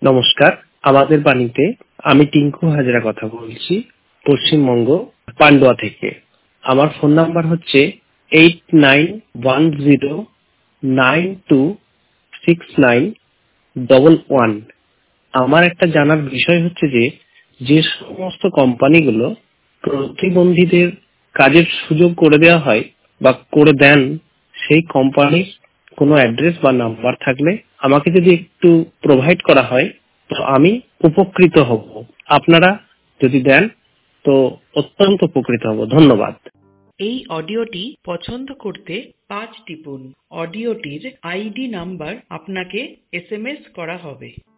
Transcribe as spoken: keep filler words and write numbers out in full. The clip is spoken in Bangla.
নমস্কার, আমাদের বাণীতে আমি টিঙ্কু হাজরা কথা বলছি পশ্চিমবঙ্গ পান্ডুয়া থেকে। আমার ফোন নাম্বার হচ্ছে eight nine one zero nine two six nine double one. আমার একটা জানার বিষয় হচ্ছে যে যে সমস্ত কোম্পানিগুলো প্রতিবন্ধীদের কাজের সুযোগ করে দেওয়া হয় বা করে দেন, সেই কোম্পানির কোনো অ্যাড্রেস বা নাম্বার থাকলে আমাকে যদি একটু প্রোভাইড করা হয় তো আমি উপকৃত হব। আপনারা যদি দেন তো অত্যন্ত উপকৃত হব। ধন্যবাদ। এই অডিওটি পছন্দ করতে পাঁচ টিপুন। অডিওটির আইডি নাম্বার আপনাকে এস এম এস করা হবে।